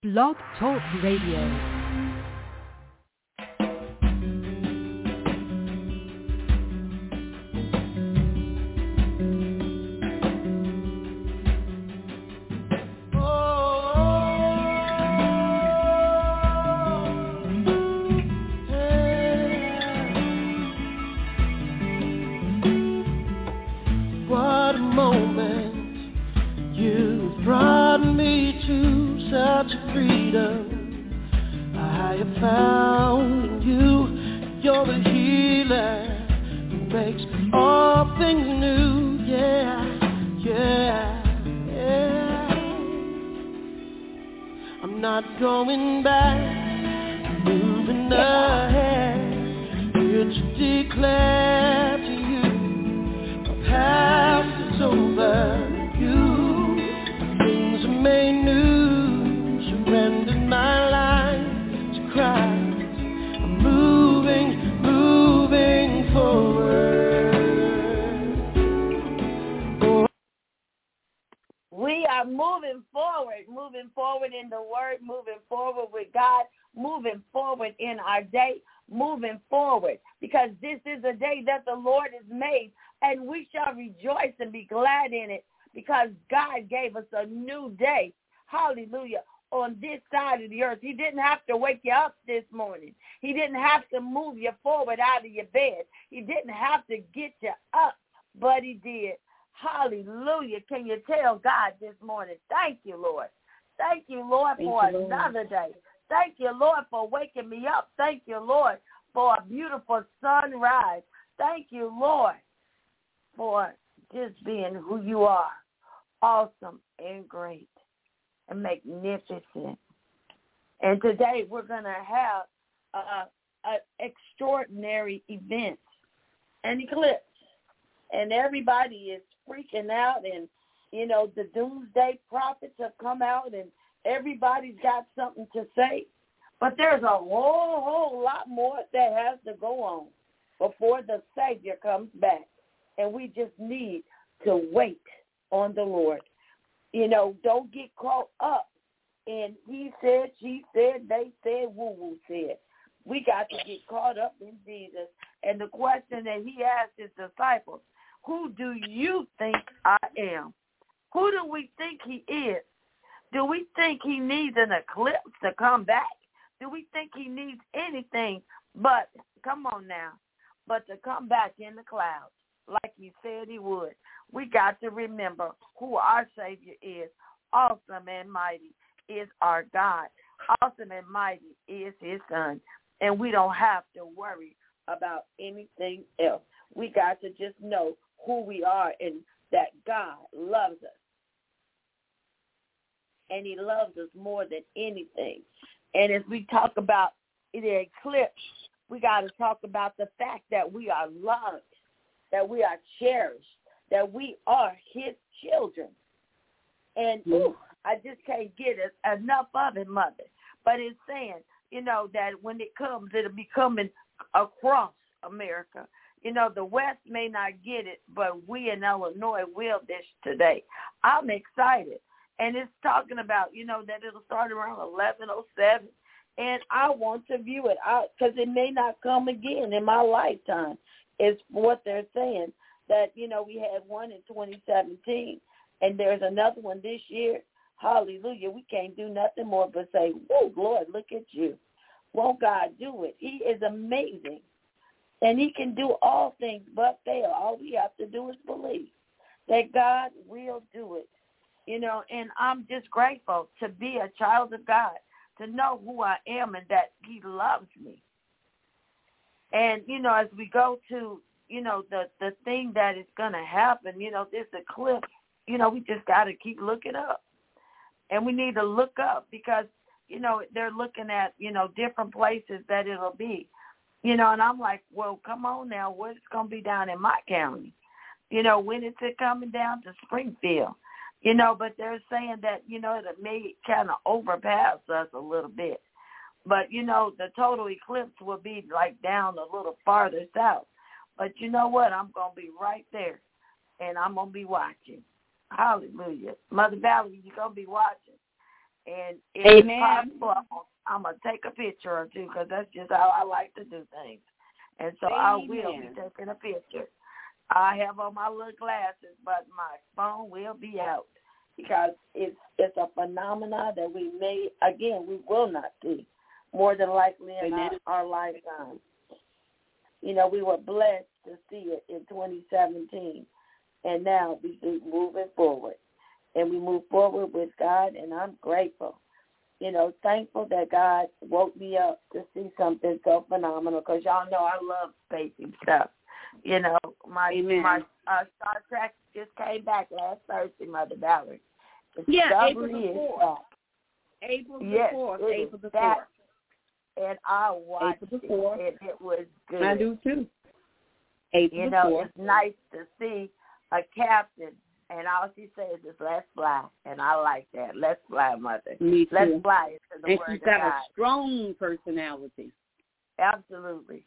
Blog Talk Radio. In the word, moving forward with God, moving forward in our day, moving forward, because this is a day that the Lord has made, and we shall rejoice and be glad in it, because God gave us a new day. Hallelujah. On this side of the earth. He didn't have to wake you up this morning. He didn't have to move you forward out of your bed. He didn't have to get you up, but he did. Hallelujah. Can you tell God this morning? Thank you, Lord. Thank you, Lord, for another day. Thank you, Lord, for waking me up. Thank you, Lord, for a beautiful sunrise. Thank you, Lord, for just being who you are, awesome and great and magnificent. And today we're going to have an extraordinary event, an eclipse. And everybody is freaking out, and you know, the doomsday prophets have come out, and everybody's got something to say. But there's a whole lot more that has to go on before the Savior comes back. And we just need to wait on the Lord. You know, don't get caught up in he said, she said, they said, woo-woo said. We got to get caught up in Jesus. And the question that he asked his disciples, who do you think I am? Who do we think he is? Do we think he needs an eclipse to come back? Do we think he needs anything but, come on now, but to come back in the clouds like he said he would? We got to remember who our Savior is. Awesome and mighty is our God. Awesome and mighty is his Son. And we don't have to worry about anything else. We got to just know who we are and that God loves us. And he loves us more than anything. And as we talk about the eclipse, we got to talk about the fact that we are loved, that we are cherished, that we are his children. And I just can't get enough of it, Mother. But it's saying, you know, that when it comes, it'll be coming across America. You know, the West may not get it, but we in Illinois will this today. I'm excited. And it's talking about, you know, that it'll start around 11:07. And I want to view it because it may not come again in my lifetime. It's what they're saying, that, you know, we had one in 2017, and there's another one this year. Hallelujah. We can't do nothing more but say, whoa, Lord, look at you. Won't God do it? He is amazing. And he can do all things but fail. All we have to do is believe that God will do it. You know, and I'm just grateful to be a child of God, to know who I am and that he loves me. And, you know, as we go to, you know, the thing that is going to happen, you know, this eclipse, you know, we just got to keep looking up. And we need to look up because, you know, they're looking at, you know, different places that it'll be. You know, and I'm like, well, come on now, what's going to be down in my county? You know, when is it coming down to Springfield? You know, but they're saying that, you know, it may kind of overpass us a little bit. But, you know, the total eclipse will be like down a little farther south. But you know what? I'm going to be right there, and I'm going to be watching. Hallelujah. Mother Valerie, you're going to be watching. And if Amen. it's possible, I'm going to take a picture or two because that's just how I like to do things. And so Amen. I will be taking a picture. I have on my little glasses, but my phone will be out because it's a phenomena that we we will not see more than likely in our lifetime. You know, we were blessed to see it in 2017, and now we keep moving forward. And we move forward with God, and I'm grateful. You know, thankful that God woke me up to see something so phenomenal because y'all know I love spacey stuff. You know, my Star Trek just came back last Thursday, Mother Valerie. April the 4th. April the 4th. And I watched it, and it was good. I do too. April the 4th. It's nice to see a captain, and all she says is, let's fly. And I like that. Let's fly, Mother. Me too. Let's fly into the and word of God. And she's got a strong personality. Absolutely.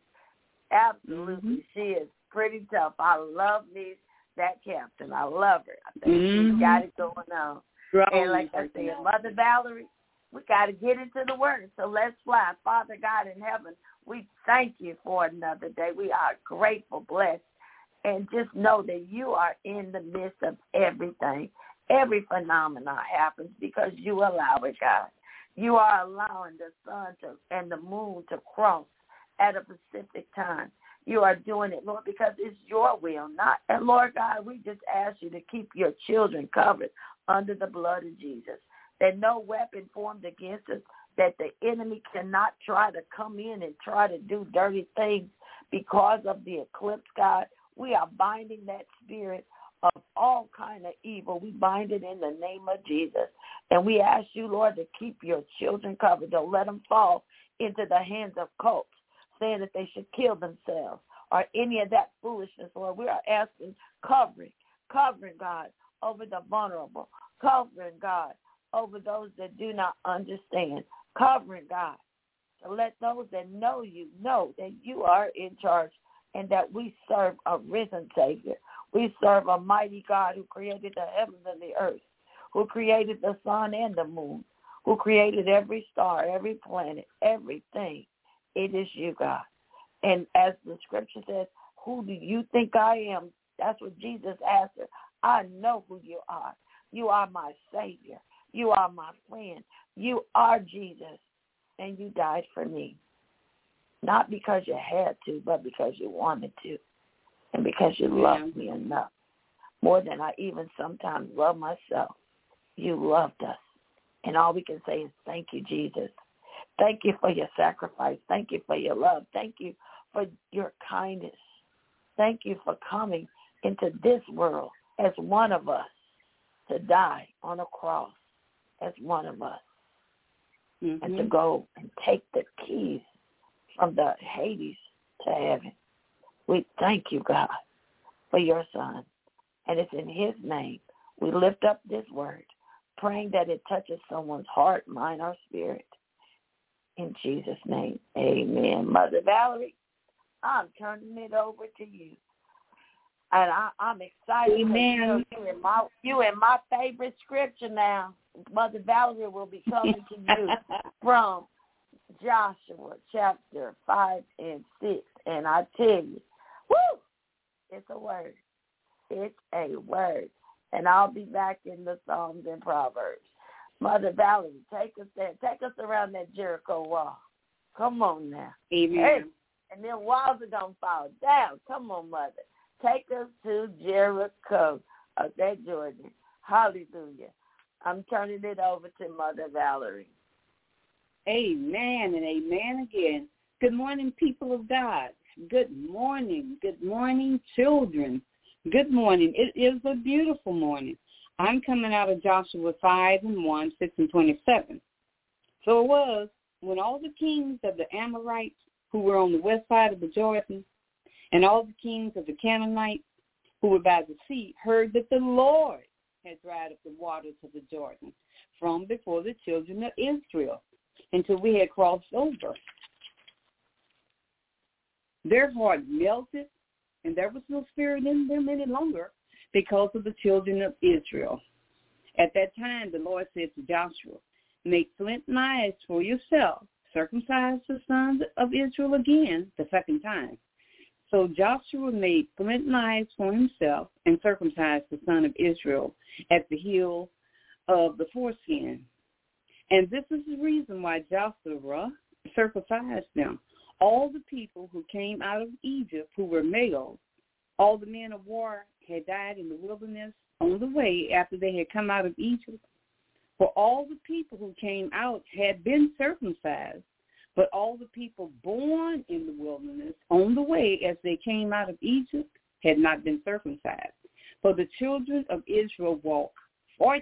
Mm-hmm. She is pretty tough. I love that captain. I love her. I think she's got it going on. And like I said, Mother Valerie, we got to get into the word. So let's fly. Father God in heaven, we thank you for another day. We are grateful, blessed. And just know that you are in the midst of everything. Every phenomenon happens because you allow it, God. You are allowing the sun and the moon to cross at a specific time. You are doing it, Lord, because it's your will, not. And Lord God, we just ask you to keep your children covered under the blood of Jesus, that no weapon formed against us, that the enemy cannot try to come in and try to do dirty things because of the eclipse, God. We are binding that spirit of all kind of evil. We bind it in the name of Jesus. And we ask you, Lord, to keep your children covered. Don't let them fall into the hands of cults, saying that they should kill themselves or any of that foolishness, Lord. We are asking covering, God, over the vulnerable, covering, God, over those that do not understand, covering, God, to let those that know you know that you are in charge and that we serve a risen Savior. We serve a mighty God who created the heavens and the earth, who created the sun and the moon, who created every star, every planet, everything. It is you, God. And as the scripture says, who do you think I am? That's what Jesus asked her. I know who you are. You are my Savior. You are my friend. You are Jesus, and you died for me. Not because you had to, but because you wanted to, and because you loved me enough, more than I even sometimes love myself. You loved us, and all we can say is thank you, Jesus. Thank you for your sacrifice. Thank you for your love. Thank you for your kindness. Thank you for coming into this world as one of us to die on a cross as one of us and to go and take the keys from the Hades to heaven. We thank you, God, for your Son. And it's in his name we lift up this word, praying that it touches someone's heart, mind, or spirit. In Jesus' name, amen. Mother Valerie, I'm turning it over to you. And I'm excited. Amen. You in my favorite scripture now. Mother Valerie will be coming to you from Joshua chapter 5 and 6. And I tell you, woo, it's a word. It's a word. And I'll be back in the Psalms and Proverbs. Mother Valerie, take us there. Take us around that Jericho wall. Come on now. Amen. Hey, and then walls are going to fall down. Come on, Mother. Take us to Jericho. Okay, Jordan. Hallelujah. I'm turning it over to Mother Valerie. Amen and amen again. Good morning, people of God. Good morning. Good morning, children. Good morning. It is a beautiful morning. I'm coming out of Joshua 5 and 1, 6 and 27. So it was when all the kings of the Amorites who were on the west side of the Jordan and all the kings of the Canaanites who were by the sea heard that the Lord had dried up the waters of the Jordan from before the children of Israel until we had crossed over. Their heart melted, and there was no spirit in them any longer because of the children of Israel. At that time, the Lord said to Joshua, make flint knives for yourself. Circumcise the sons of Israel again the second time. So Joshua made flint knives for himself and circumcised the son of Israel at the heel of the foreskin. And this is the reason why Joshua circumcised them. All the people who came out of Egypt who were males, all the men of war had died in the wilderness on the way after they had come out of Egypt. For all the people who came out had been circumcised, but all the people born in the wilderness on the way as they came out of Egypt had not been circumcised. For the children of Israel walked 40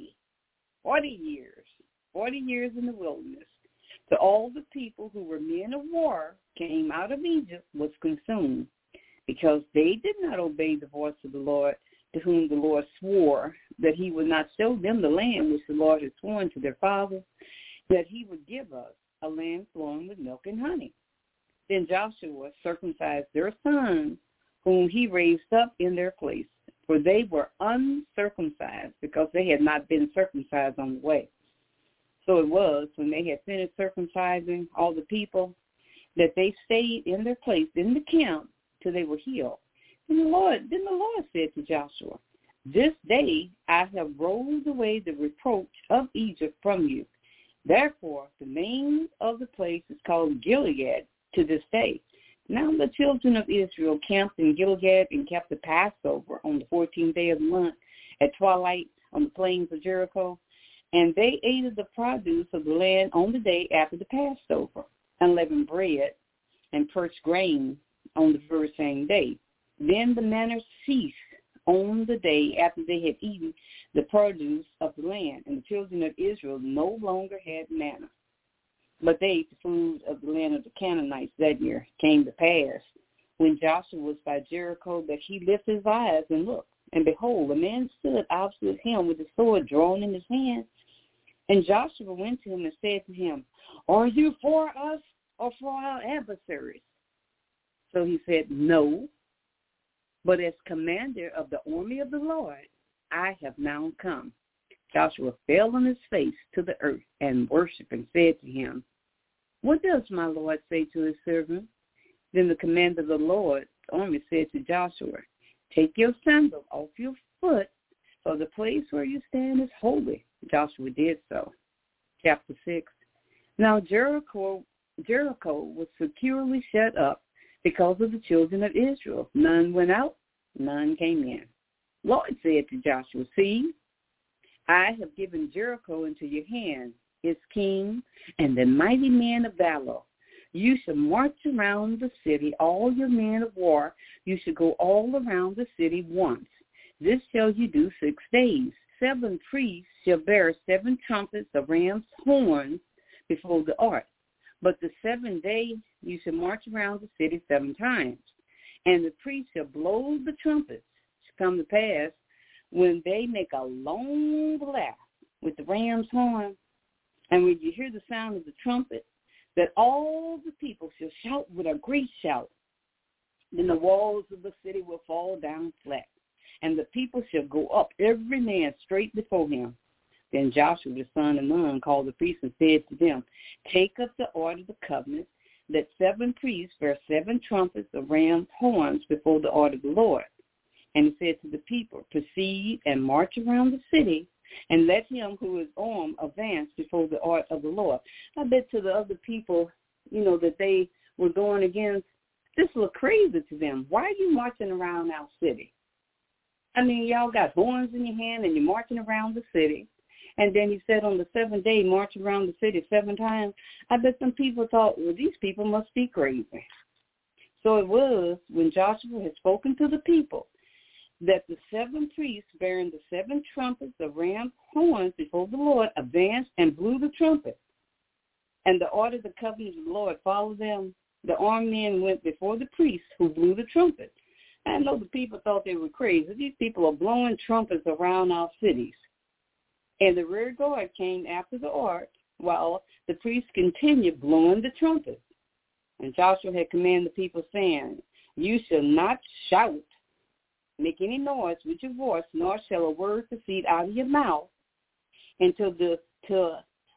years in the wilderness. So all the people who were men of war came out of Egypt was consumed, because they did not obey the voice of the Lord, to whom the Lord swore that he would not show them the land which the Lord had sworn to their fathers, that he would give us, a land flowing with milk and honey. Then Joshua circumcised their sons, whom he raised up in their place, for they were uncircumcised, because they had not been circumcised on the way. So it was, when they had finished circumcising all the people, that they stayed in their place in the camp till they were healed. Then the Lord said to Joshua, this day I have rolled away the reproach of Egypt from you. Therefore, the name of the place is called Gilead to this day. Now the children of Israel camped in Gilead and kept the Passover on the 14th day of the month at twilight on the plains of Jericho. And they ate of the produce of the land on the day after the Passover, unleavened bread and parched grain on the very same day. Then the manna ceased on the day after they had eaten the produce of the land, and the children of Israel no longer had manna. But they ate the food of the land of the Canaanites that year. Came to pass, when Joshua was by Jericho, that he lifted his eyes and looked, and behold, a man stood opposite him with a sword drawn in his hand. And Joshua went to him and said to him, are you for us or for our adversaries? So he said, no, but as commander of the army of the Lord, I have now come. Joshua fell on his face to the earth and worshipped and said to him, what does my Lord say to his servant? Then the commander of the Lord's army said to Joshua, take your sandal off your foot, for the place where you stand is holy. Joshua did so. Chapter 6. Now Jericho was securely shut up because of the children of Israel. None went out, none came in. Lord said to Joshua, see, I have given Jericho into your hand, its king, and the mighty men of valor. You shall march around the city, all your men of war. You shall go all around the city once. This shall you do 6 days. 7 priests shall bear 7 trumpets of ram's horns before the ark. But the 7th day you shall march around the city 7 times. And the priests shall blow the trumpets. To come to pass, when they make a long blast with the ram's horn, and when you hear the sound of the trumpet, that all the people shall shout with a great shout. Then the walls of the city will fall down flat, and the people shall go up, every man straight before him. Then Joshua the son of Nun called the priests and said to them, take up the order of the covenant, that 7 priests bear 7 trumpets of ram's horns before the order of the Lord. And he said to the people, proceed and march around the city, and let him who is armed advance before the order of the Lord. I bet to the other people, that they were going against, this looked crazy to them. Why are you marching around our city? I mean, y'all got horns in your hand and you're marching around the city. And then he said on the 7th day, march around the city 7 times. I bet some people thought, well, these people must be crazy. So it was, when Joshua had spoken to the people, that the 7 priests bearing the 7 trumpets of ram's horns before the Lord advanced and blew the trumpet. And the order of the covenant of the Lord followed them. The armed men went before the priests who blew the trumpet. I know the people thought they were crazy. These people are blowing trumpets around our cities. And the rear guard came after the ark, while the priests continued blowing the trumpet. And Joshua had commanded the people, saying, you shall not shout, make any noise with your voice, nor shall a word proceed out of your mouth until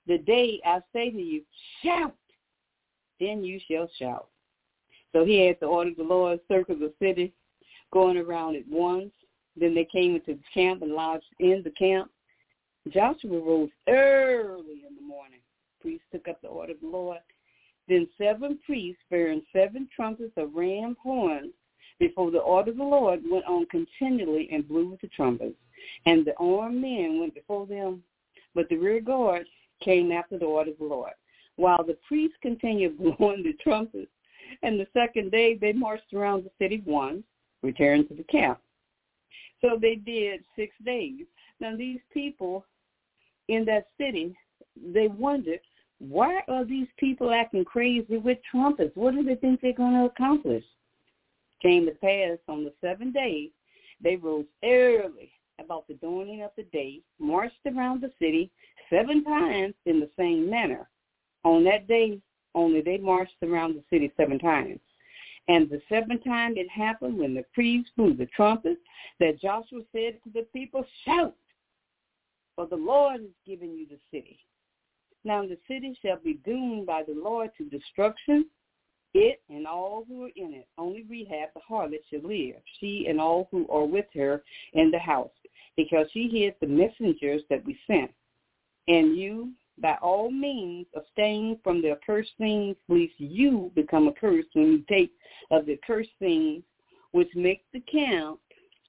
the day I say to you, shout, then you shall shout. So he had to order the Lord circle the city, going around at once. Then they came into the camp and lodged in the camp. Joshua rose early in the morning. Priests took up the order of the Lord. Then 7 priests bearing 7 trumpets of ram horns before the order of the Lord went on continually and blew with the trumpets. And the armed men went before them, but the rear guard came after the order of the Lord. While the priests continued blowing the trumpets, and the second day they marched around the city once, returned to the camp. So they did 6 days. Now these people in that city, they wondered, why are these people acting crazy with trumpets? What do they think they're going to accomplish? Came to pass on the 7th day, they rose early about the dawning of the day, marched around the city 7 times in the same manner. On that day, only they marched around the city 7 times. And the 7th time it happened when the priests blew the trumpet that Joshua said to the people, shout, for the Lord has given you the city. Now the city shall be doomed by the Lord to destruction, it and all who are in it. Only Rahab the harlot shall live, she and all who are with her in the house, because she hid the messengers that we sent. And you, by all means, abstain from the accursed things, lest you become accursed when you take of the accursed things which make the camp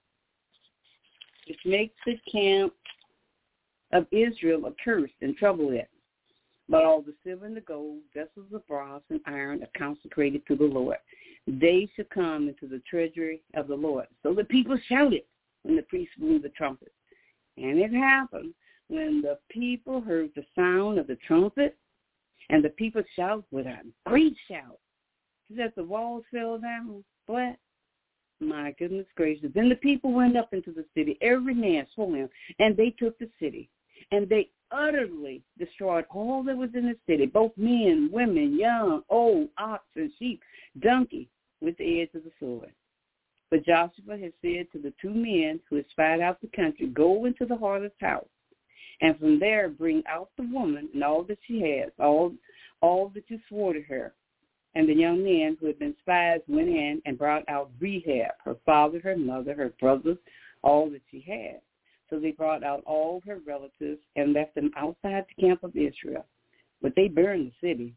of Israel accursed and trouble it. But all the silver and the gold, vessels of brass and iron are consecrated to the Lord. They shall come into the treasury of the Lord. So the people shouted when the priests blew the trumpet. And it happened when the people heard the sound of the trumpet, and the people shouted with a great shout, that the walls fell down flat. My goodness gracious. Then the people went up into the city, every man swore, and they took the city. And they utterly destroyed all that was in the city, both men, women, young, old, ox and sheep, donkey, with the edge of the sword. But Joshua had said to the 2 men who had spied out the country, go into the harlot's house, and from there bring out the woman and all that she has, all that you swore to her. And the young men who had been spies went in and brought out Rahab, her father, her mother, her brothers, all that she had. So they brought out all her relatives and left them outside the camp of Israel. But they burned the city,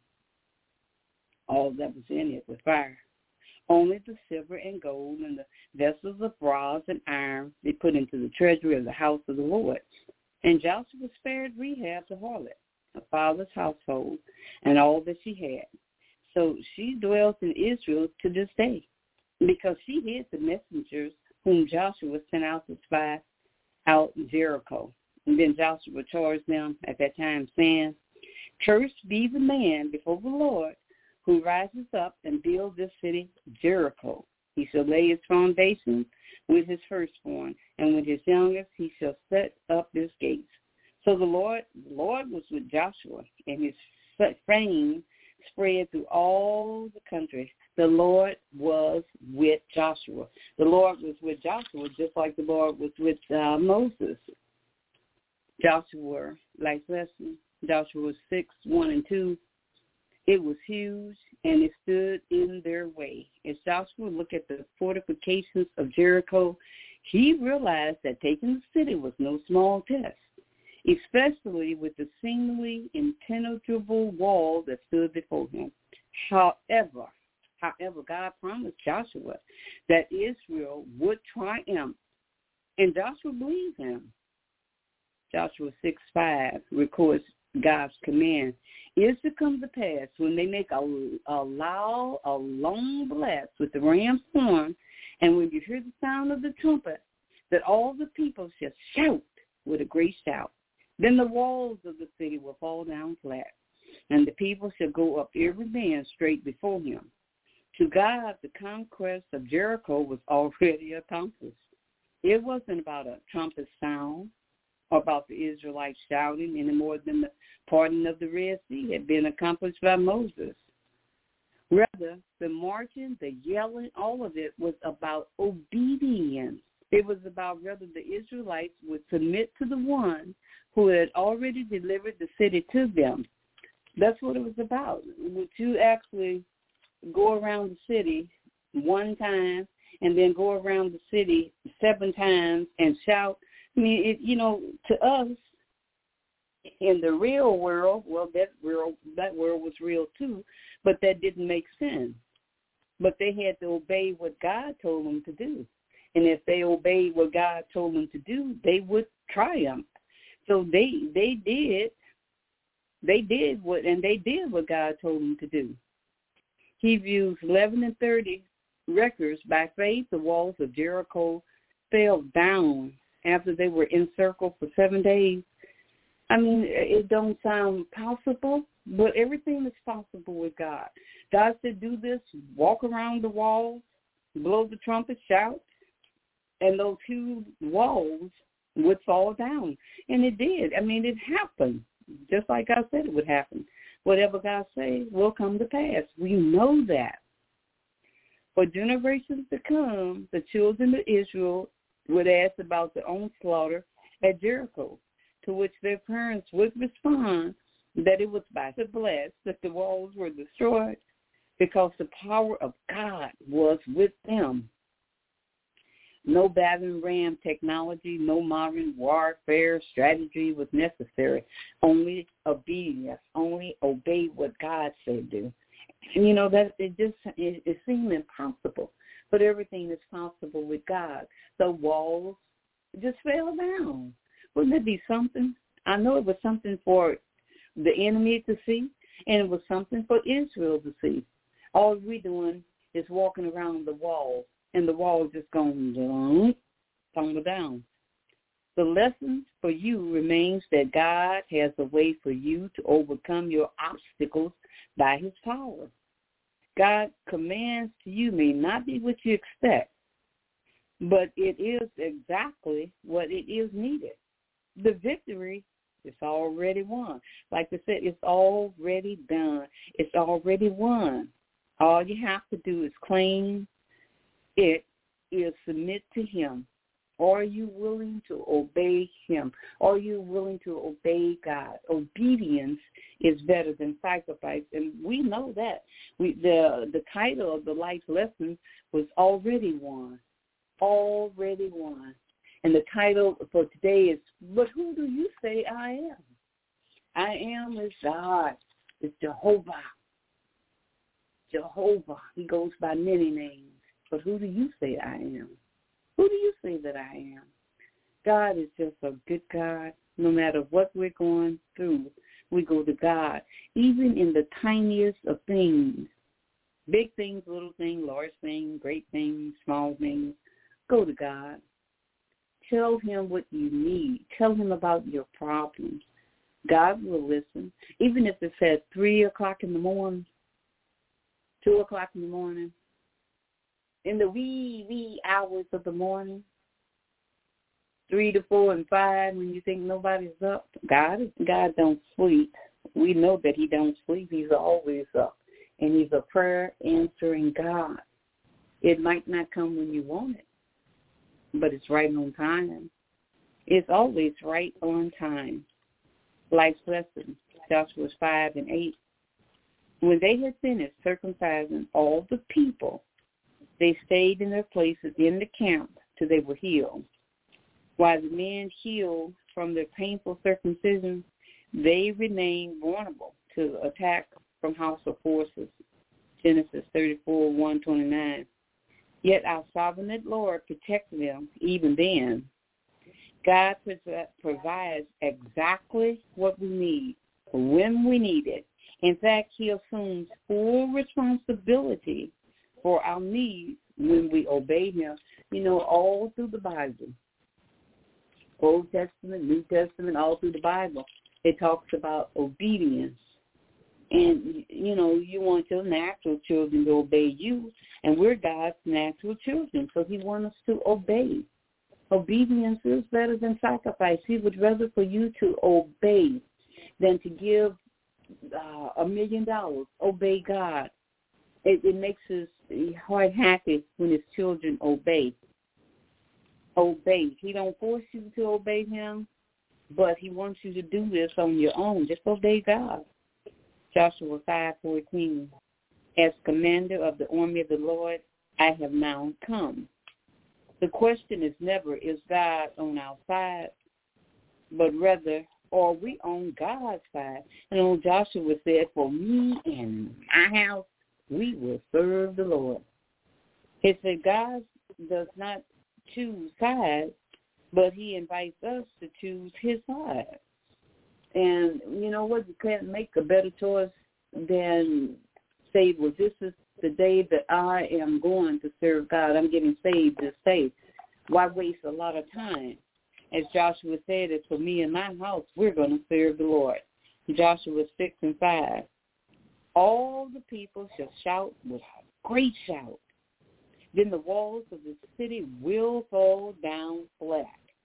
all that was in it, with fire. Only the silver and gold and the vessels of brass and iron they put into the treasury of the house of the Lord. And Joshua spared Rahab the harlot, her father's household, and all that she had. So she dwells in Israel to this day, because she hid the messengers whom Joshua sent out to spy out Jericho. And then Joshua charged them at that time, saying, cursed be the man before the Lord who rises up and builds this city Jericho. He shall lay its foundation with his firstborn, and with his youngest he shall set up his gates. So the Lord was with Joshua, and his fame spread through all the country. The Lord was with Joshua. The Lord was with Joshua just like the Lord was with Moses. Joshua, like lesson, Joshua 6:1-2. It was huge, and it stood in their way. As Joshua looked at the fortifications of Jericho, he realized that taking the city was no small test, especially with the seemingly impenetrable wall that stood before him. However, God promised Joshua that Israel would triumph, and Joshua believed him. Joshua 6:5 records God's command is to come to pass when they make a long blast with the ram's horn, and when you hear the sound of the trumpet, that all the people shall shout with a great shout. Then the walls of the city will fall down flat, and the people shall go up every man straight before him. To God, the conquest of Jericho was already accomplished. It wasn't about a trumpet sound or about the Israelites shouting any more than the parting of the Red Sea had been accomplished by Moses. Rather, the marching, the yelling, all of it was about obedience. It was about whether the Israelites would submit to the one who had already delivered the city to them. That's what it was about. Would you actually go around the city one time and then go around the city 7 times and shout? I mean, to us, in the real world, well, that world was real too, but that didn't make sense. But they had to obey what God told them to do. And if they obeyed what God told them to do, they would triumph. So they did what God told them to do. Hebrews 11:30 records, by faith the walls of Jericho fell down after they were encircled for 7 days. I mean, it don't sound possible, but everything is possible with God. God said, do this, walk around the walls, blow the trumpet, shout, and those huge walls would fall down. And it did. I mean, it happened, just like God said it would happen. Whatever God says will come to pass. We know that. For generations to come, the children of Israel would ask about the onslaught at Jericho, to which their parents would respond that it was by the bless that the walls were destroyed, because the power of God was with them. No battering ram technology, no modern warfare strategy was necessary. Only obedience, only obey what God said do. And that it seemed impossible, but everything is possible with God. The walls just fell down. Wouldn't it be something? I know it was something for the enemy to see, and it was something for Israel to see. All we're doing is walking around the wall, and the wall just going tumble down. The lesson for you remains that God has a way for you to overcome your obstacles by his power. God's commands to you may not be what you expect, but it is exactly what it is needed. The victory is already won. Like I said, it's already done. It's already won. All you have to do is claim it, is submit to him. Are you willing to obey him? Are you willing to obey God? Obedience is better than sacrifice, and we know that. The title of the life lesson was Already Won. Already won. And the title for today is, But Who Do You Say I Am? I am is God. It's Jehovah. Jehovah. He goes by many names. But who do you say I am? Who do you say that I am? God is just a good God. No matter what we're going through, we go to God. Even in the tiniest of things, big things, little things, large things, great things, small things, go to God. Tell him what you need. Tell him about your problems. God will listen. Even if it's at 3 o'clock in the morning, 2 o'clock in the morning, in the wee hours of the morning, 3 to 4 and 5 when you think nobody's up. God don't sleep. We know that he don't sleep. He's always up. And he's a prayer answering God. It might not come when you want it, but it's right on time. It's always right on time. Life's lesson, Joshua 5 and 8. When they had finished circumcising all the people, they stayed in their places in the camp till they were healed. While the men healed from their painful circumcision, they remained vulnerable to attack from hostile forces. Genesis 34, 129. Yet our sovereign Lord protected them even then. God provides exactly what we need when we need it. In fact, he assumes full responsibility for our needs when we obey him. All through the Bible, Old Testament, New Testament, all through the Bible, it talks about obedience. And, you want your natural children to obey you, and we're God's natural children, so he wants us to obey. Obedience is better than sacrifice. He would rather for you to obey than to give $1 million. Obey God. It makes his heart happy when his children obey. Obey. He don't force you to obey him. but he wants you to do this on your own. Just obey God. Joshua 5:14. As commander of the army of the Lord, I have now come. The question is never, is God on our side, but rather, are we on God's side? And old Joshua said, for me and my house, we will serve the Lord. He said God does not choose sides, but he invites us to choose his side. And you know what? You can't make a better choice than say, well, this is the day that I am going to serve God. I'm getting saved this day. Why waste a lot of time? As Joshua said, it's for me and my house, we're going to serve the Lord. Joshua 6:5. All the people shall shout with a great shout. Then the walls of the city will fall down flat.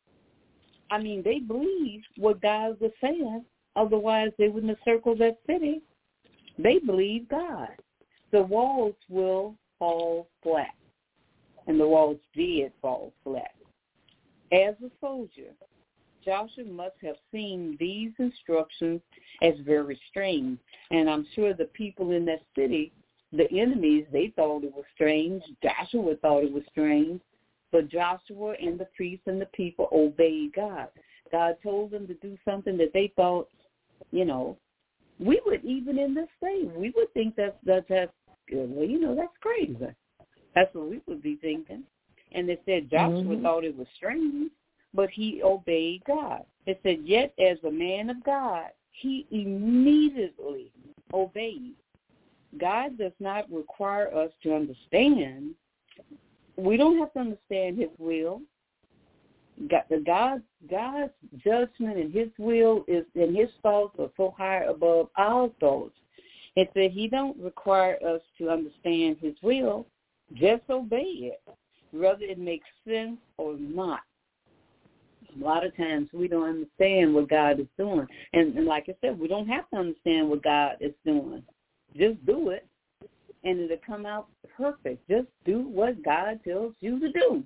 I mean, they believe what God was saying. Otherwise, they wouldn't have circled that city. They believe God. The walls will fall flat. And the walls did fall flat. As a soldier, Joshua must have seen these instructions as very strange. And I'm sure the people in that city, the enemies, they thought it was strange. Joshua thought it was strange. But Joshua and the priests and the people obeyed God. God told them to do something that they thought, you know, we would, even in this day, we would think that's good. Well, you know, that's crazy. That's what we would be thinking. And it said Joshua thought it was strange, but he obeyed God. It said, yet as a man of God, he immediately obeyed. God does not require us to understand. We don't have to understand his will. God's judgment and his will is, and his thoughts are so high above our thoughts. It said he don't require us to understand his will. Just obey it, whether it makes sense or not. A lot of times we don't understand what God is doing. And like I said, we don't have to understand what God is doing. Just do it, and it'll come out perfect. Just do what God tells you to do.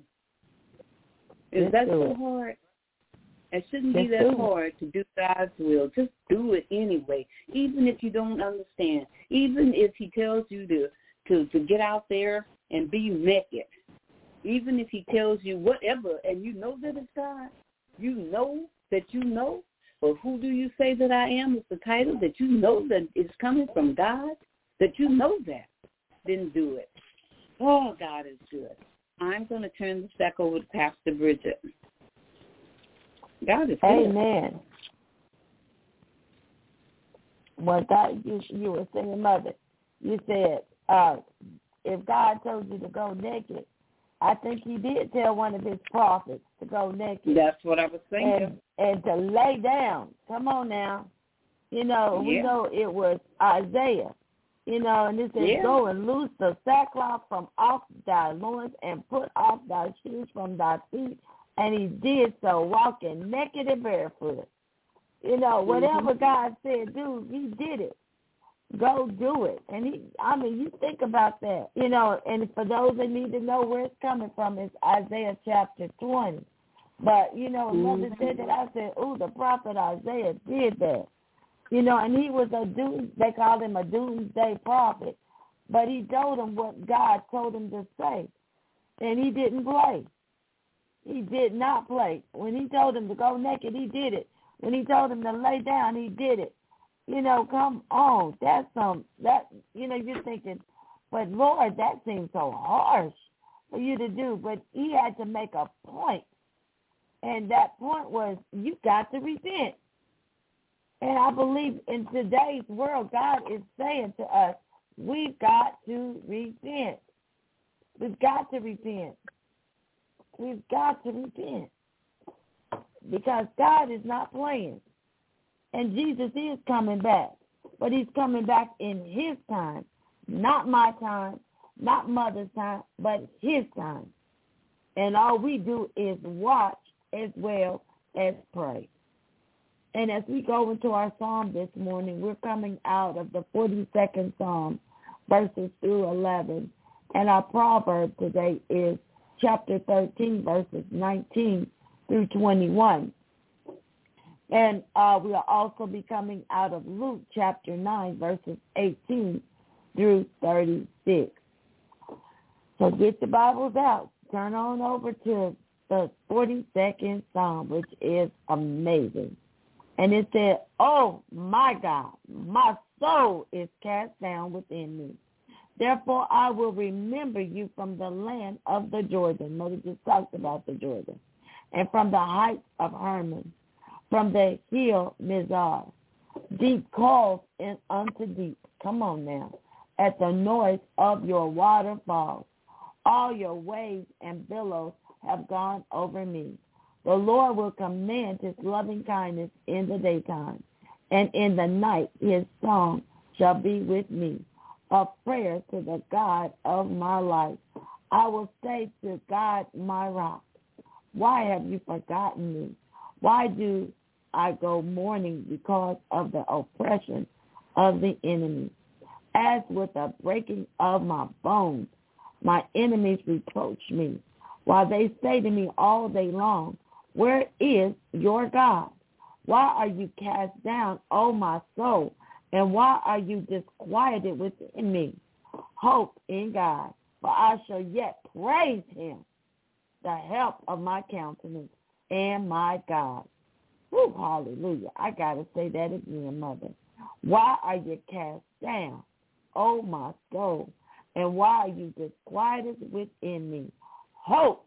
Is that so hard? It shouldn't be that hard to do God's will. Just do it anyway, even if you don't understand. Even if he tells you to get out there and be naked. Even if he tells you whatever, and you know that it's God. You know that you know. Or who do you say that I am is the title, that you know that it's coming from God, that you know that. Then do it. Oh, God is good. I'm going to turn this back over to Pastor Bridget. God is good. Amen. Well, God, you were saying, Mother, you said, if God told you to go naked, I think he did tell one of his prophets to go naked. That's what I was thinking. And to lay down. Come on now. You know, we know it was Isaiah. You know, and it says, go and loose the sackcloth from off thy loins and put off thy shoes from thy feet. And he did so, walking naked and barefoot. You know, whatever God said do, he did it. Go do it. And you think about that. You know, and for those that need to know where it's coming from, it's Isaiah chapter 20. But, you know, Mother said that, I said, the prophet Isaiah did that. You know, and he was they called him a doomsday prophet. But he told them what God told him to say. And he didn't play. He did not play. When he told him to go naked, he did it. When he told him to lay down, he did it. You know, come on. You're thinking, but Lord, that seems so harsh for you to do. But he had to make a point. And that point was, you got to repent. And I believe in today's world, God is saying to us, we've got to repent. We've got to repent. We've got to repent. Because God is not playing. And Jesus is coming back. But he's coming back in his time. Not my time, not Mother's time, but his time. And all we do is watch as well as pray. And as we go into our psalm this morning, we're coming out of the 42nd Psalm, verses through 11. And our proverb today is chapter 13, verses 19 through 21. And we will also be coming out of Luke chapter 9, verses 18 through 36. So get the Bibles out. Turn on over to the 42nd Psalm, which is amazing. And it said, oh, my God, my soul is cast down within me. Therefore, I will remember you from the land of the Jordan. Moses just talked about the Jordan. And from the heights of Hermon, from the hill Mizar. Deep calls unto deep. Come on now. At the noise of your waterfalls. All your waves and billows have gone over me. The Lord will command his loving kindness in the daytime, and in the night his song shall be with me, a prayer to the God of my life. I will say to God, my rock, why have you forgotten me? Why do I go mourning because of the oppression of the enemy? As with the breaking of my bones, my enemies reproach me, while they say to me all day long, where is your God? Why are you cast down, O my soul? And why are you disquieted within me? Hope in God, for I shall yet praise him, the help of my countenance and my God. Woo, hallelujah. I got to say that again, Mother. Why are you cast down, O my soul? And why are you disquieted within me? Hope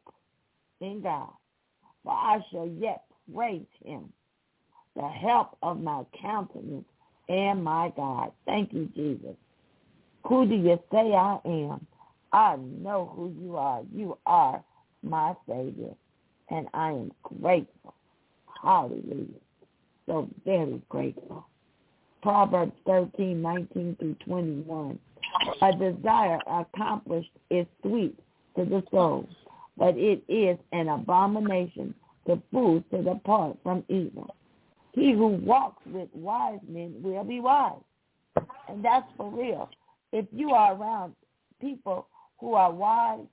in God, for I shall yet praise him, the help of my countenance and my God. Thank you, Jesus. Who do you say I am? I know who you are. You are my Savior, and I am grateful. Hallelujah. So very grateful. Proverbs 13, 19 through 21. A desire accomplished is sweet to the soul, but it is an abomination to fools to depart from evil. He who walks with wise men will be wise. And that's for real. If you are around people who are wise,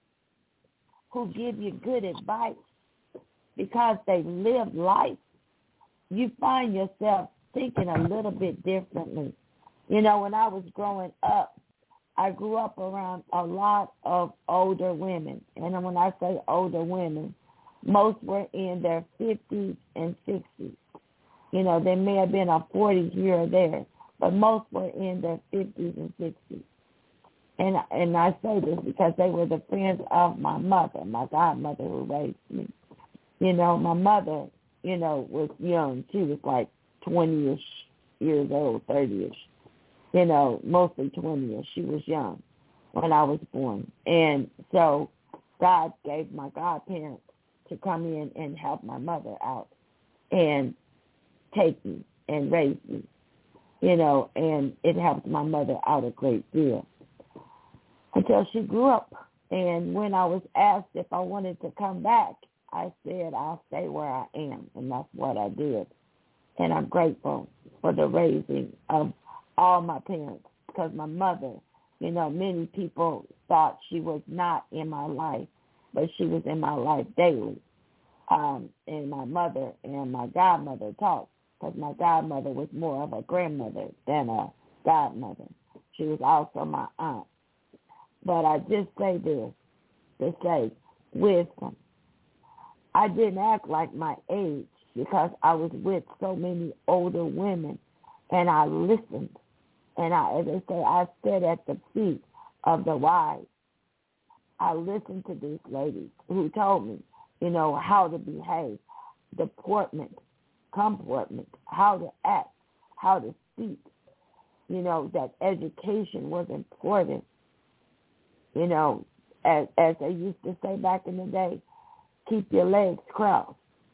who give you good advice because they live life, you find yourself thinking a little bit differently. You know, when I was growing up, I grew up around a lot of older women. And when I say older women, most were in their 50s and 60s. You know, there may have been a 40 here or there, but most were in their 50s and 60s. And I say this because they were the friends of my mother, my godmother who raised me. You know, my mother, you know, was young. She was like 20-ish years old, 30-ish. You know, mostly 20-ish. She was young when I was born. And so God gave my godparents to come in and help my mother out and take me and raise me, you know, and it helped my mother out a great deal until she grew up. And when I was asked if I wanted to come back, I said, I'll stay where I am, and that's what I did. And I'm grateful for the raising of all my parents, because my mother, you know, many people thought she was not in my life, but she was in my life daily. And my mother and my godmother talked, because my godmother was more of a grandmother than a godmother. She was also my aunt. But I just say this to say wisdom. I didn't act like my age because I was with so many older women, and I listened. And as they say, I sat at the feet of the wise. I listened to these ladies who told me, you know, how to behave, deportment, comportment, how to act, how to speak, you know, that education was important. You know, as they used to say back in the day, keep your legs crossed.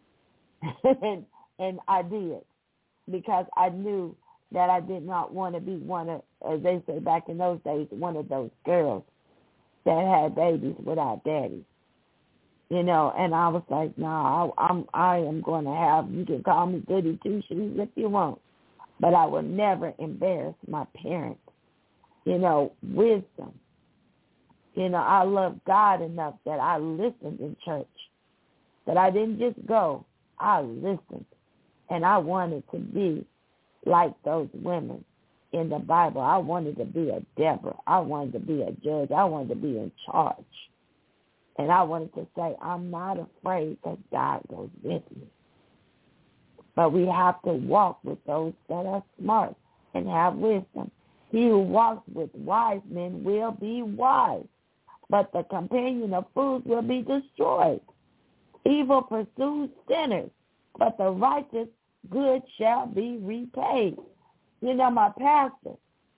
and I did, because I knew that I did not want to be one of, as they say back in those days, one of those girls that had babies without daddy. You know, and I was like, no, I am going to have, you can call me goody two-shoes if you want, but I will never embarrass my parents. You know, wisdom. You know, I love God enough that I listened in church, that I didn't just go, I listened. And I wanted to be like those women in the Bible. I wanted to be a Deborah. I wanted to be a judge. I wanted to be in charge. And I wanted to say, I'm not afraid that God goes with me. But we have to walk with those that are smart and have wisdom. He who walks with wise men will be wise, but the companion of fools will be destroyed. Evil pursues sinners, but the righteous good shall be repaid. You know, my pastor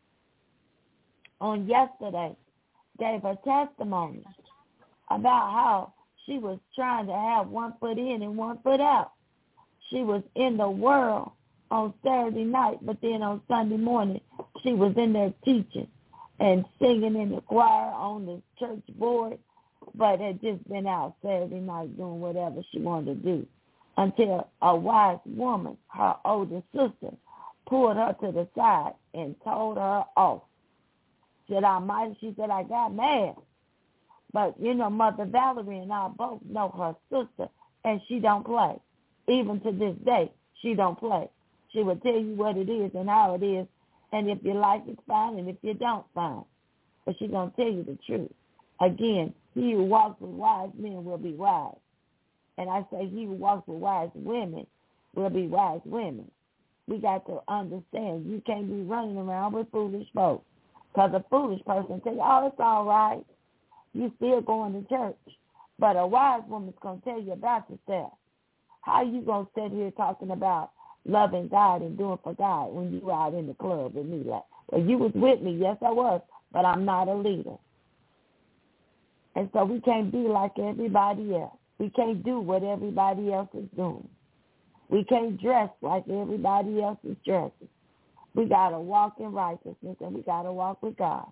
on yesterday gave a testimony about how she was trying to have one foot in and one foot out. She was in the world on Saturday night, but then on Sunday morning, she was in there teaching and singing in the choir on the church board, but had just been out Saturday night doing whatever she wanted to do until a wise woman, her older sister, pulled her to the side and told her off. She said, I got mad. But, you know, Mother Valerie and I both know her sister, and she don't play. Even to this day, she don't play. She will tell you what it is and how it is, and if you like it, fine, and if you don't, fine. But she's going to tell you the truth. Again, he who walks with wise men will be wise. And I say he who walks with wise women will be wise women. We got to understand you can't be running around with foolish folks. Because a foolish person tell you, oh, it's all right. You still going to church. But a wise woman's going to tell you about yourself. How you going to sit here talking about loving God and doing for God when you out in the club with me? Like, well, you was with me. Yes, I was. But I'm not a leader. And so we can't be like everybody else. We can't do what everybody else is doing. We can't dress like everybody else is dressing. We got to walk in righteousness, and we got to walk with God.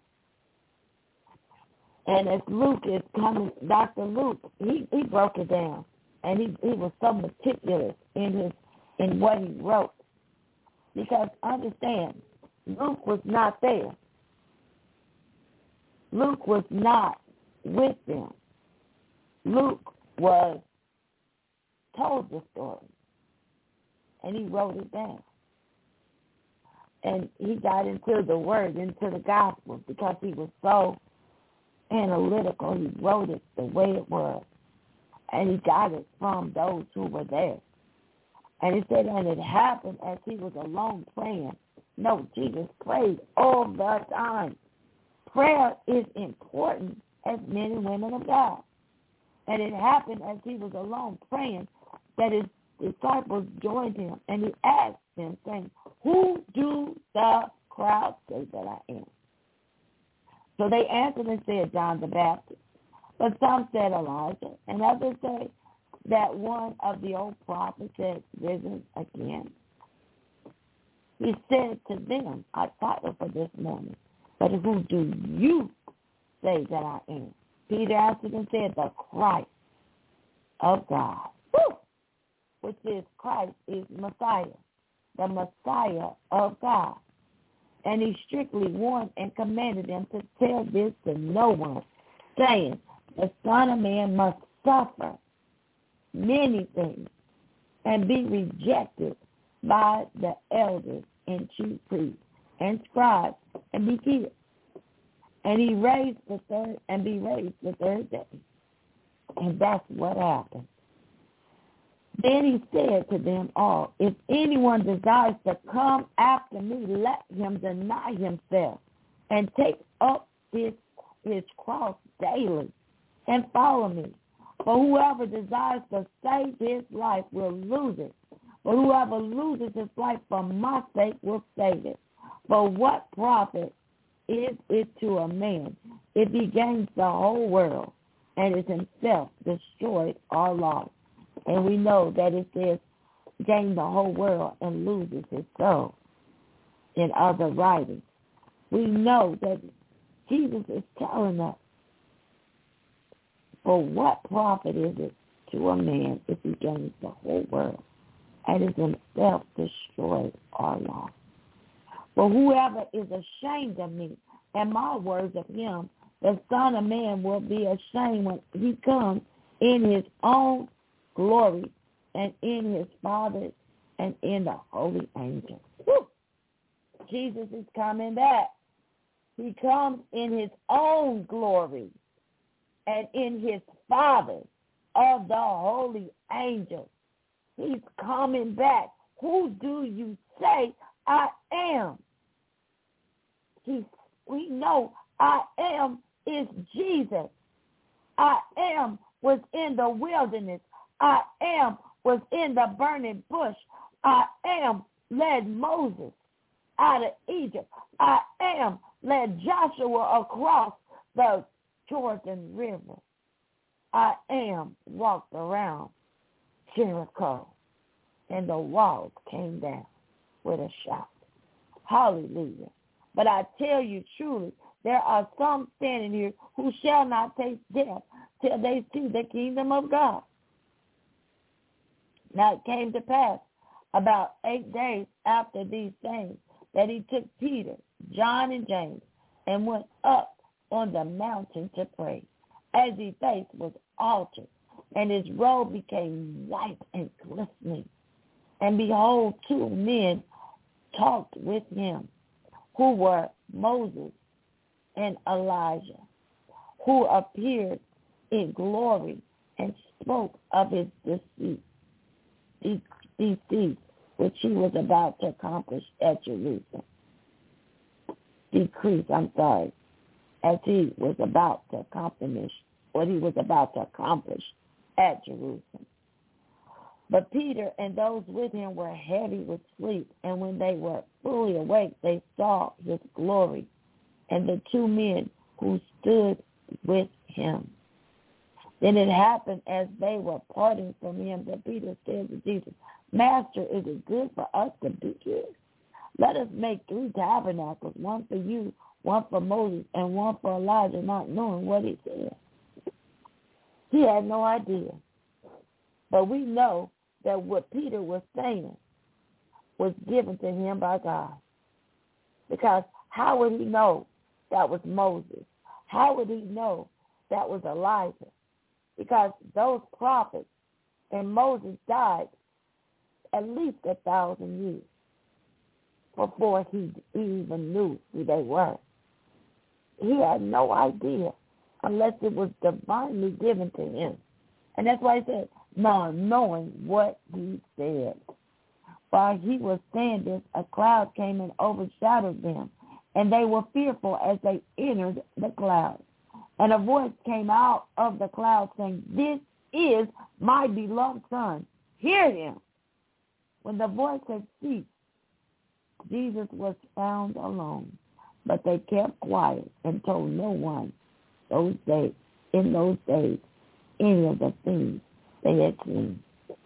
And as Luke is coming, Dr. Luke, he broke it down. And he was so meticulous in what he wrote. Because understand, Luke was not there. Luke was not with them. Luke was told the story. And he wrote it down. And he got into the word, into the gospel, because he was so analytical. He wrote it the way it was. And he got it from those who were there. And he said, and it happened as he was alone praying. No, Jesus prayed all the time. Prayer is important as men and women of God. And it happened as he was alone praying that his disciples joined him. And he asked them, saying, who do the crowd say that I am? So they answered and said, John the Baptist. But some said Elijah, and others say that one of the old prophets has risen again. He said to them, our title for this morning, but who do you say that I am? Peter answered and said, the Christ of God. Woo! Which is Christ is Messiah, the Messiah of God. And he strictly warned and commanded them to tell this to no one, saying, the Son of Man must suffer many things and be rejected by the elders and chief priests and scribes and be killed. And be raised the third day. And that's what happened. Then he said to them all, if anyone desires to come after me, let him deny himself and take up his cross daily and follow me. For whoever desires to save his life will lose it. But whoever loses his life for my sake will save it. For what profit is it to a man if he gains the whole world and is himself destroyed or lost? And we know that it says gain the whole world and loses his soul in other writings. We know that Jesus is telling us, for what profit is it to a man if he gains the whole world and is himself destroyed or lost? For whoever is ashamed of me and my words of him, the Son of Man will be ashamed when he comes in his own glory and in his Father's and in the holy angels. Woo! Jesus is coming back. He comes in his own glory and in his Father of the holy angels. He's coming back. Who do you say I am? We know I am is Jesus. I am was in the wilderness. I am was in the burning bush. I am led Moses out of Egypt. I am led Joshua across the Jordan River. I am walked around Jericho, and the walls came down with a shout. Hallelujah. But I tell you truly, there are some standing here who shall not taste death till they see the kingdom of God. Now it came to pass about 8 days after these things that he took Peter, John, and James and went up on the mountain to pray. As his face was altered, and his robe became white and glistening. And behold, 2 men talked with him, who were Moses and Elijah, who appeared in glory and spoke of his deceit, which he was about to accomplish at Jerusalem. As he was about to accomplish what he was about to accomplish at Jerusalem. But Peter and those with him were heavy with sleep, and when they were fully awake, they saw his glory and the 2 men who stood with him. Then it happened as they were parting from him that Peter said to Jesus, Master, is it good for us to be here? Let us make 3 tabernacles, one for you, one for Moses, and one for Elijah, not knowing what he said. He had no idea. But we know that what Peter was saying was given to him by God. Because how would he know that was Moses? How would he know that was Elijah? Because those prophets and Moses died at least 1,000 years before he even knew who they were. He had no idea unless it was divinely given to him. And that's why he said, not knowing what he said. While he was saying this, a cloud came and overshadowed them, and they were fearful as they entered the cloud. And a voice came out of the cloud saying, This is my beloved Son. Hear him. When the voice had ceased, Jesus was found alone, but they kept quiet and told no one in those days any of the things they had seen.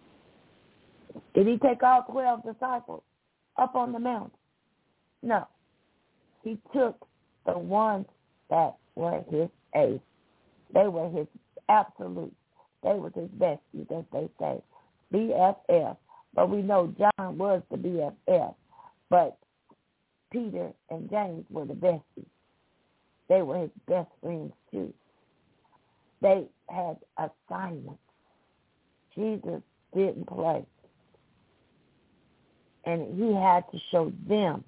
Did he take all 12 disciples up on the mountain? No. He took the ones that were his ace. They were his absolute. They were his besties, as they say. BFF. But we know John was the BFF. But Peter and James were the besties. They were his best friends too. They had assignments. Jesus didn't play. And he had to show them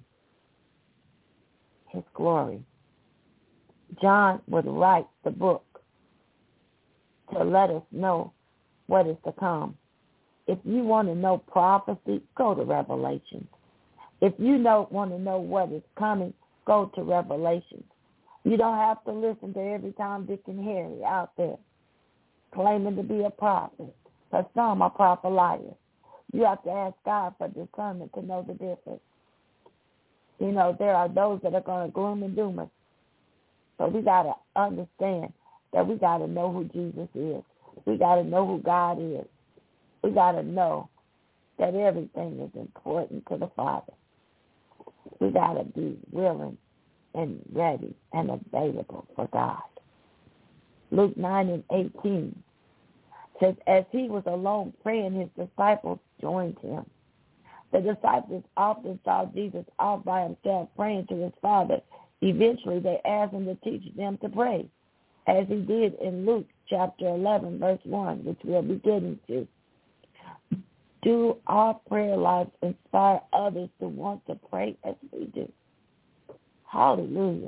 his glory. John would write the book to let us know what is to come. If you want to know prophecy, go to Revelation. If you want to know what is coming, go to Revelation. You don't have to listen to every Tom, Dick, and Harry out there claiming to be a prophet. Because some are prophet liars. You have to ask God for discernment to know the difference. There are those that are going to gloom and doom us. So we got to understand that we got to know who Jesus is. We got to know who God is. We got to know that everything is important to the Father. We got to be willing and ready and available for God. Luke 9:18 says, as he was alone praying, his disciples joined him. The disciples often saw Jesus off by himself praying to his Father. Eventually, they asked him to teach them to pray, as he did in Luke chapter 11, verse 1, which we'll be getting to. Do our prayer lives inspire others to want to pray as we do? Hallelujah.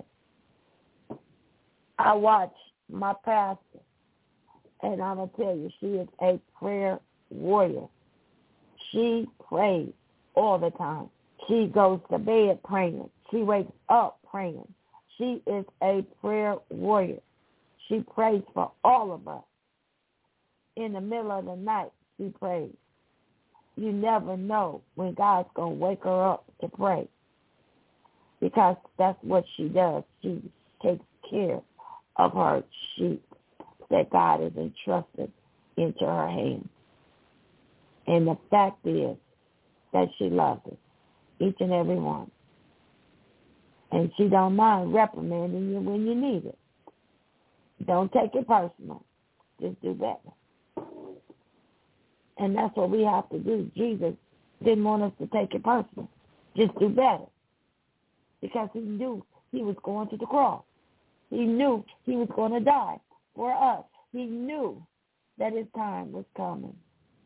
I watch my pastor, and I'm going to tell you, she is a prayer warrior. She prays all the time. She goes to bed praying. She wakes up praying. She is a prayer warrior. She prays for all of us. In the middle of the night, she prays. You never know when God's going to wake her up to pray, because that's what she does. She takes care of her sheep that God has entrusted into her hands. And the fact is that she loves it, each and every one. And she don't mind reprimanding you when you need it. Don't take it personal. Just do better. And that's what we have to do. Jesus didn't want us to take it personal. Just do better. Because he knew he was going to the cross. He knew he was going to die for us. He knew that his time was coming.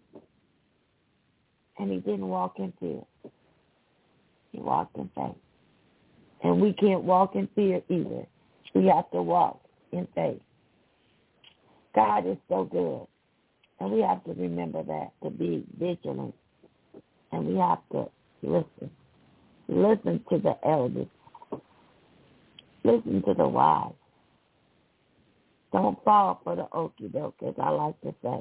And he didn't walk in fear. He walked in faith. And we can't walk in fear either. We have to walk in faith. God is so good. And we have to remember that, to be vigilant. And we have to listen. Listen to the elders. Listen to the wise. Don't fall for the okie doke, as I like to say.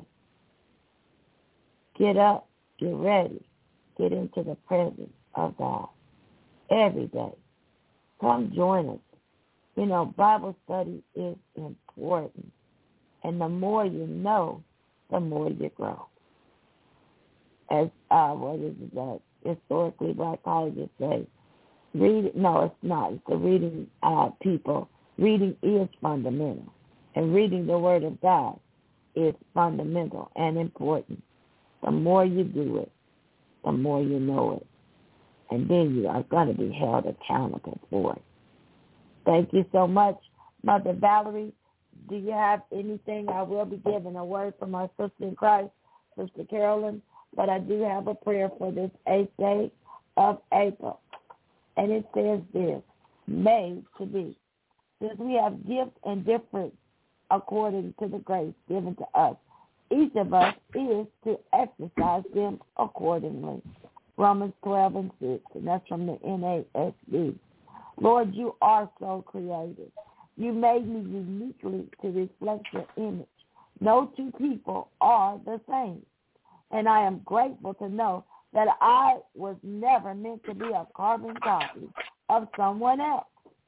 Get up, get ready, get into the presence of God every day. Come join us. You know, Bible study is important. And the more you know, the more you grow. As, historically black colleges say, no, it's not. It's the reading people. Reading is fundamental. And reading the Word of God is fundamental and important. The more you do it, the more you know it. And then you are going to be held accountable for it. Thank you so much, Mother Valerie. Do you have anything? I will be giving a word from my sister in Christ, Sister Carolyn. But I do have a prayer for this 8th day of April. And it says this, made to be. Since we have gifts and difference according to the grace given to us, each of us is to exercise them accordingly. Romans 12:6, and that's from the NASB. Lord, you are so creative. You made me uniquely to reflect your image. No two people are the same. And I am grateful to know that I was never meant to be a carbon copy of someone else.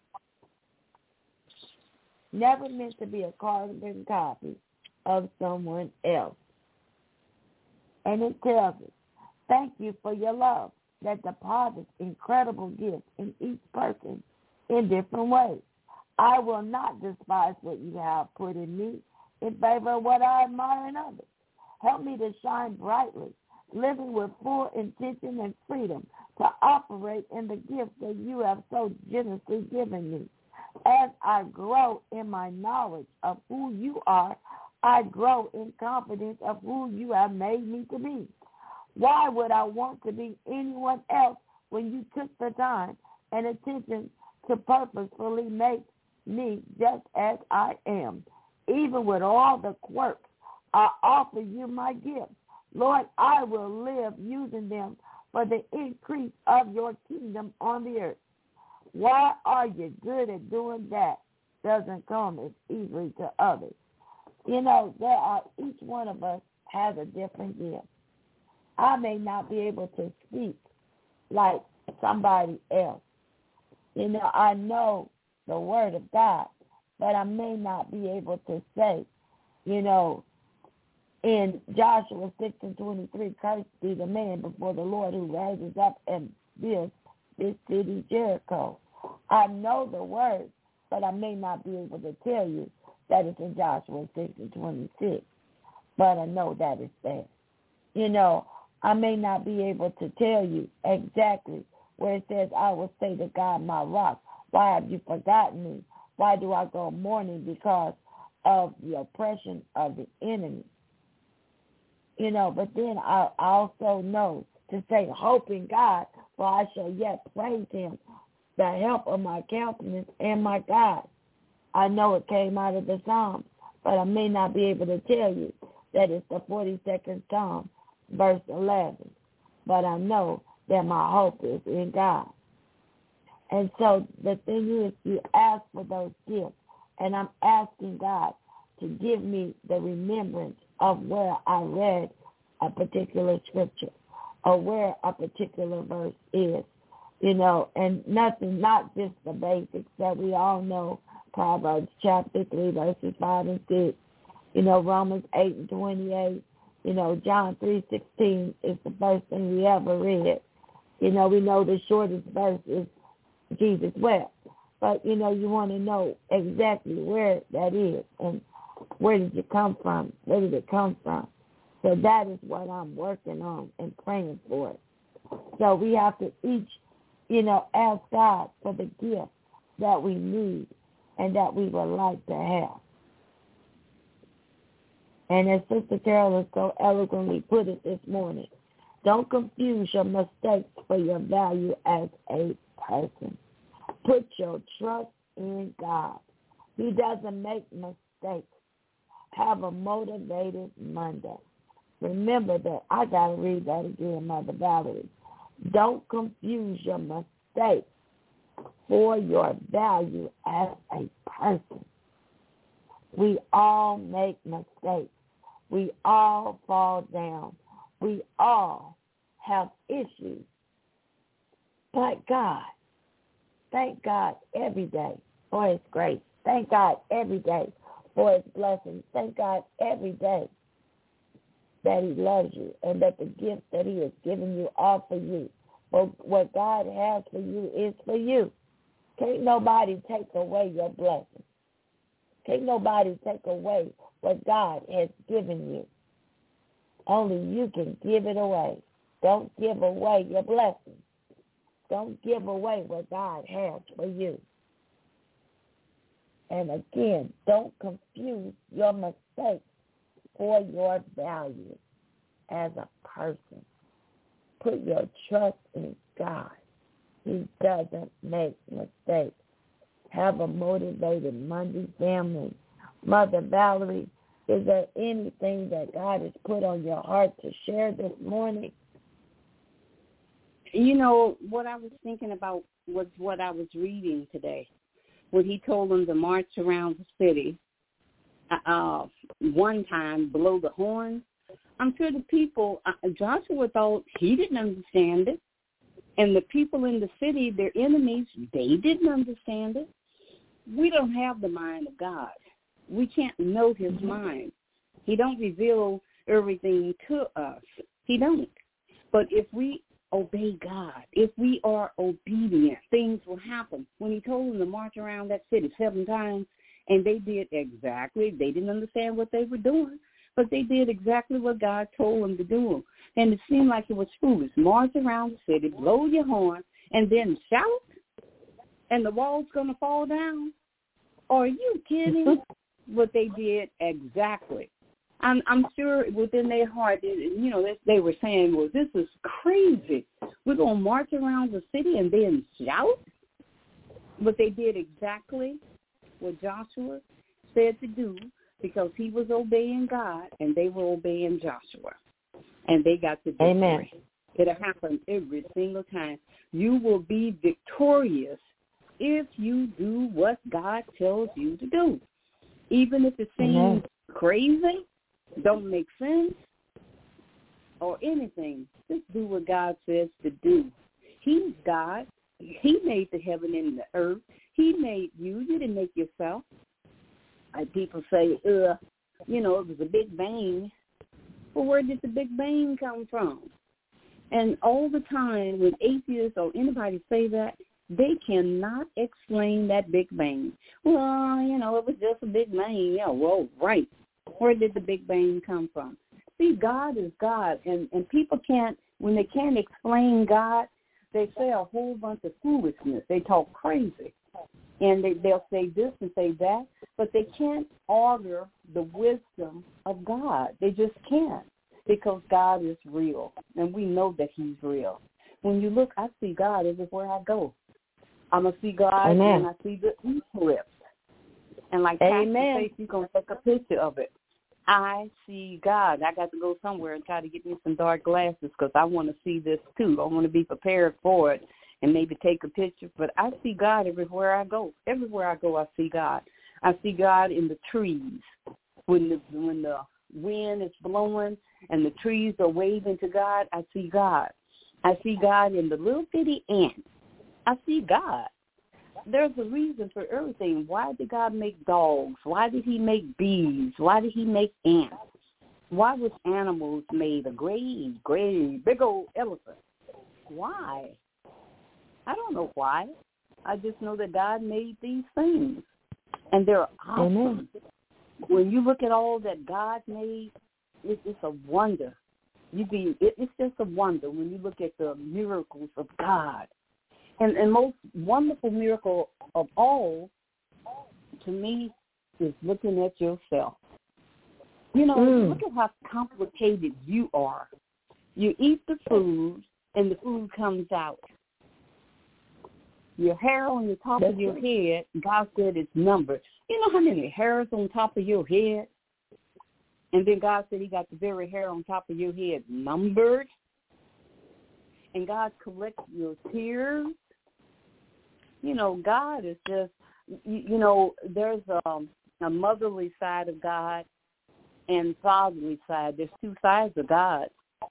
Never meant to be a carbon copy of someone else. And it tells us, thank you for your love that deposits incredible gifts in each person in different ways. I will not despise what you have put in me in favor of what I admire in others. Help me to shine brightly, living with full intention and freedom to operate in the gifts that you have so generously given me. As I grow in my knowledge of who you are, I grow in confidence of who you have made me to be. Why would I want to be anyone else when you took the time and attention to purposefully make me just as I am? Even with all the quirks, I offer you my gifts. Lord, I will live using them for the increase of your kingdom on the earth. Why are you good at doing that? Doesn't come as easily to others. You know, each one of us has a different gift. I may not be able to speak like somebody else. You know, I know the Word of God, but I may not be able to say, you know, in Joshua 6:23, cursed be the man before the Lord who rises up and builds this city Jericho. I know the word, but I may not be able to tell you that it's in Joshua 6:26, but I know that it's there. You know, I may not be able to tell you exactly where it says, I will say to God, my rock, why have you forgotten me? Why do I go mourning because of the oppression of the enemy? But then I also know to say, hope in God, for I shall yet praise him, the help of my countenance and my God. I know it came out of the Psalms, but I may not be able to tell you that it's the 42nd Psalm, verse 11. But I know that my hope is in God. And so the thing is, you ask for those gifts, and I'm asking God to give me the remembrance of where I read a particular scripture or where a particular verse is, and nothing, not just the basics that we all know, Proverbs chapter 3, verses 5 and 6, Romans 8 and 28, John 3:16 is the first thing we ever read. We know the shortest verse is Jesus wept. But, you want to know exactly where that is and where did it come from? Where did it come from? So that is what I'm working on and praying for. So we have to each, ask God for the gift that we need and that we would like to have. And as Sister Carolyn so eloquently put it this morning, don't confuse your mistakes for your value as a person. Put your trust in God. He doesn't make mistakes. Have a motivated Monday. Remember that. I got to read that again, Mother Valerie. Don't confuse your mistakes for your value as a person. We all make mistakes. We all fall down. We all have issues. But God, thank God every day for his grace. Thank God every day for his blessings. Thank God every day that he loves you and that the gifts that he has given you are for you. But what God has for you is for you. Can't nobody take away your blessings. Can't nobody take away what God has given you. Only you can give it away. Don't give away your blessings. Don't give away what God has for you. And again, don't confuse your mistakes for your value as a person. Put your trust in God. He doesn't make mistakes. Have a motivated Monday, family. Mother Valerie, is there anything that God has put on your heart to share this morning? What I was thinking about was what I was reading today, when he told them to march around the city, one time, blow the horn. I'm sure the people, Joshua thought he didn't understand it. And the people in the city, their enemies, they didn't understand it. We don't have the mind of God. We can't know his mind. He don't reveal everything to us. He don't. But if we obey God, if we are obedient, things will happen. When he told them to march around that city 7 times, and they did exactly, they didn't understand what they were doing, but they did exactly what God told them to do. And it seemed like it was foolish. March around the city, blow your horn, and then shout, and the wall's going to fall down? Are you kidding? What they did exactly. I'm sure within their heart, they were saying, well, this is crazy. We're going to march around the city and then shout? But they did exactly what Joshua said to do, because he was obeying God and they were obeying Joshua. And they got the victory. Amen. It'll happen every single time. You will be victorious if you do what God tells you to do. Even if it seems crazy, don't make sense, or anything, just do what God says to do. He's God. He made the heaven and the earth. He made you. You didn't make yourself. Like people say, it was a big bang. Well, where did the big bang come from? And all the time when atheists or anybody say that, they cannot explain that big bang. Well, it was just a big bang. Yeah, well, right. Where did the big bang come from? See, God is God, and people can't, when they can't explain God, they say a whole bunch of foolishness. They talk crazy, and they'll say this and say that, but they can't argue the wisdom of God. They just can't. because God is real, and we know that he's real. When you look, I see God everywhere I go. I'm going to see God when I see the eclipse. And like Pastor says, you're going to take a picture of it. I see God. I got to go somewhere and try to get me some dark glasses because I want to see this too. I want to be prepared for it and maybe take a picture. But I see God everywhere I go. Everywhere I go, I see God. I see God in the trees. When the wind is blowing and the trees are waving to God, I see God. I see God in the little bitty ant. I see God. There's a reason for everything. Why did God make dogs? Why did he make bees? Why did he make ants? Why was animals made? A great, big old elephant. Why? I don't know why. I just know that God made these things. And they're awesome. Amen. When you look at all that God made, it's just a wonder. It's just a wonder when you look at the miracles of God. And most wonderful miracle of all, to me, is looking at yourself. You know, look at how complicated you are. You eat the food, and the food comes out. Your hair on the top of your head, God said it's numbered. You know how many hairs on top of your head? And then God said he got the very hair on top of your head numbered. And God collects your tears. You know, God is just, you know, there's a motherly side of God and fatherly side. There's two sides of God.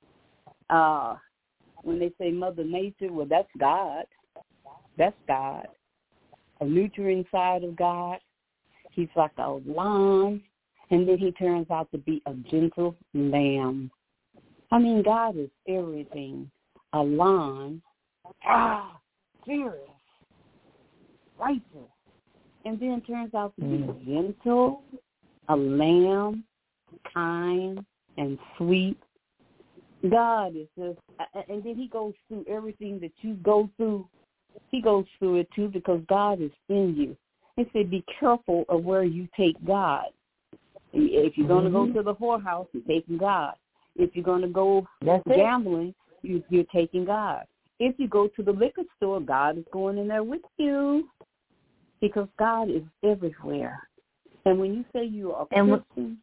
When they say Mother Nature, well, that's God. That's God. A nurturing side of God. He's like a lion, and then he turns out to be a gentle lamb. I mean, God is everything. A lion, fierce, righteous, and then turns out to be gentle, a lamb, kind, and sweet. God is just, and then he goes through everything that you go through. He goes through it too because God is in you. He said, be careful of where you take God. If you're going to go to the whorehouse, you're taking God. If you're going to go gambling, you're taking God. If you go to the liquor store, God is going in there with you because God is everywhere. And when you say you are a Christian,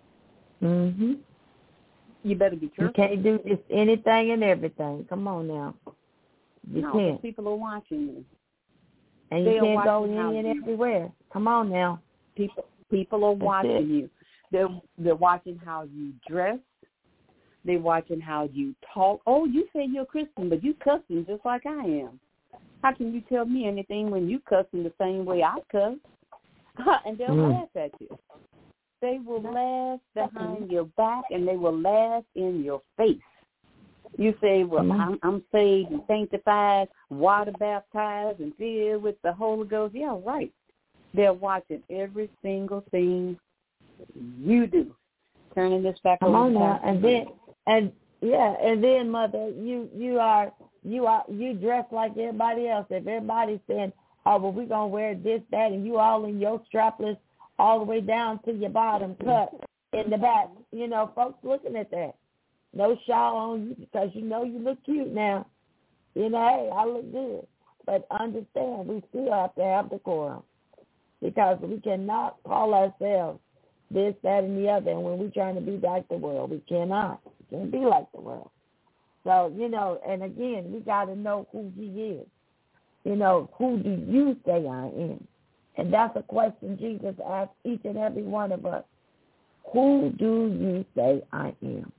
you better be careful. You can't do just anything and everything. Come on now. You can't. People are watching you. And you can't go in and everywhere. Come on now. People are watching you. They're watching how you dress. They're watching how you talk. Oh, you say you're a Christian, but you cussing just like I am. How can you tell me anything when you cussing the same way I cuss? And they'll laugh at you. They will laugh behind your back, and they will laugh in your face. You say, well, I'm saved and sanctified, water baptized, and filled with the Holy Ghost. Yeah, right. They're watching every single thing you do. Turning this back over. Come on now, and then, Mother, you dress like everybody else. If everybody's saying, oh, well, we're gonna wear this, that, and you all in your strapless all the way down to your bottom cut in the back, you know, folks looking at that. No shawl on you because you know you look cute now. You know, hey, I look good. But understand, we still have to have decorum because we cannot call ourselves this, that, and the other. And when we're trying to be like the world, we cannot. We can't be like the world. So, you know, and again, we got to know who he is. You know, who do you say I am? And that's a question Jesus asked each and every one of us. Who do you say I am?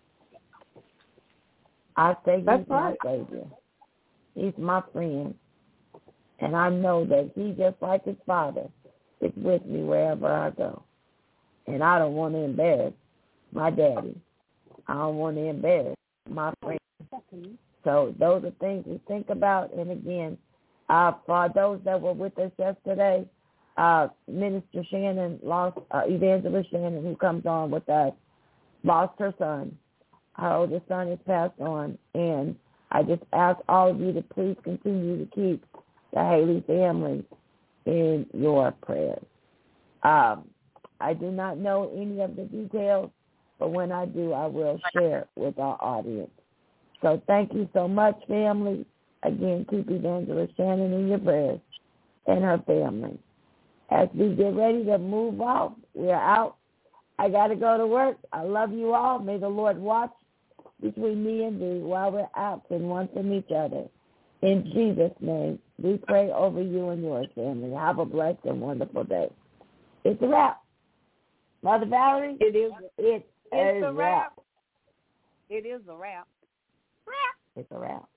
I say he's my Savior. He's my friend. And I know that he, just like his Father, is with me wherever I go. And I don't want to embarrass my daddy. I don't want to embarrass my friend. So those are things we think about. And again, for those that were with us yesterday, Minister Shannon lost, Evangelist Shannon, who comes on with us, lost her son. Her oldest son has passed on, and I just ask all of you to please continue to keep the Haley family in your prayers. I do not know any of the details but when I do, I will share with our audience. So thank you so much, family. Again, keep Evangelist Shannon in your prayers and her family. As we get ready to move off, we're out. I got to go to work. I love you all. May the Lord watch between me and thee while we're absent one from each other. In Jesus' name, we pray over you and yours, family. Have a blessed and wonderful day. It's a wrap. Mother Valerie? It's a wrap. It is a wrap. It's a wrap.